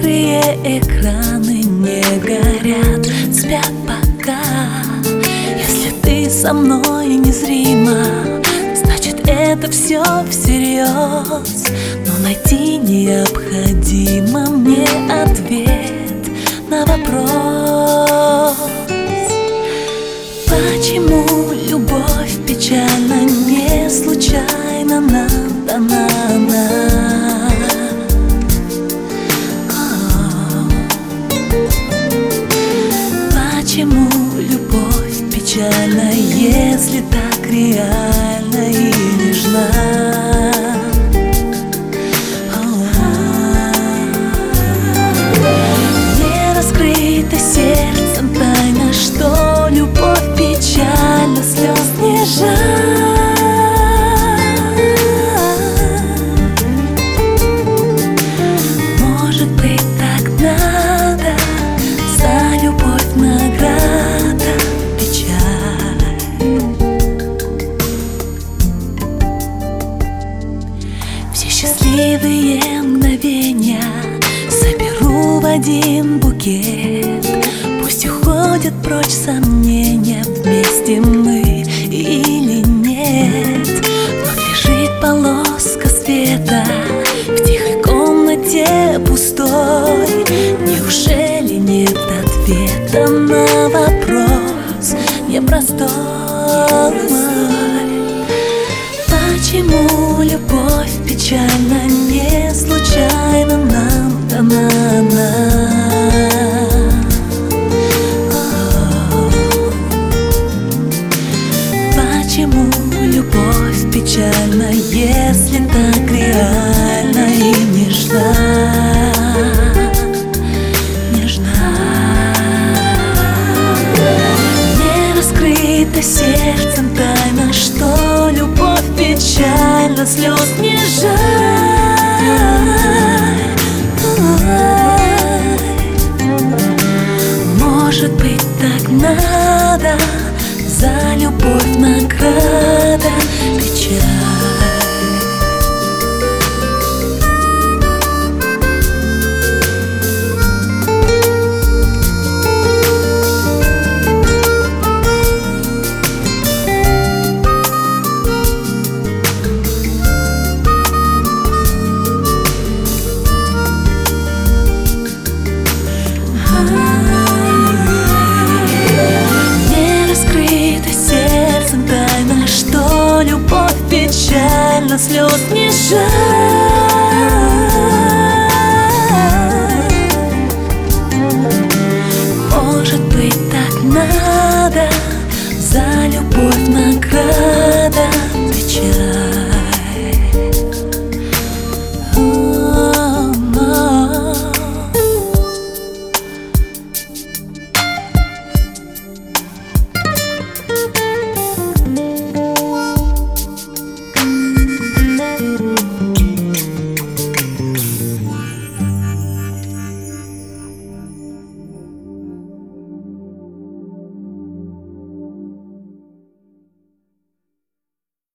Игры экраны не горят, спят пока. Если ты со мной незримо, значит это все всерьез. Но найти необходимо мне ответ на вопрос: почему любовь печальна, не случайно нам дана она? Почему любовь печальна, если так реальна и нежна? Не раскрыта сердцем тайна, что любовь печальна, слез не жаль. Может быть, так надо, за любовь награда, печаль. Все счастливые мгновения соберу в один букет. Пусть уходят прочь сомнения, вместе мы или нет. Вновь лежит полоска света в тихой комнате пустой. Неужели нет ответа на вопрос непростой? Почему любовь печальна, не случайно нам дана она? Почему любовь печальна, если так реальна и нежна? Не раскрыта сердцем тайна, что любовь печальна, слез не жаль. Может быть, так надо, за любовь награда, печаль. Любовь печальна, слез не жаль. Может быть, так надо, за любовь награда.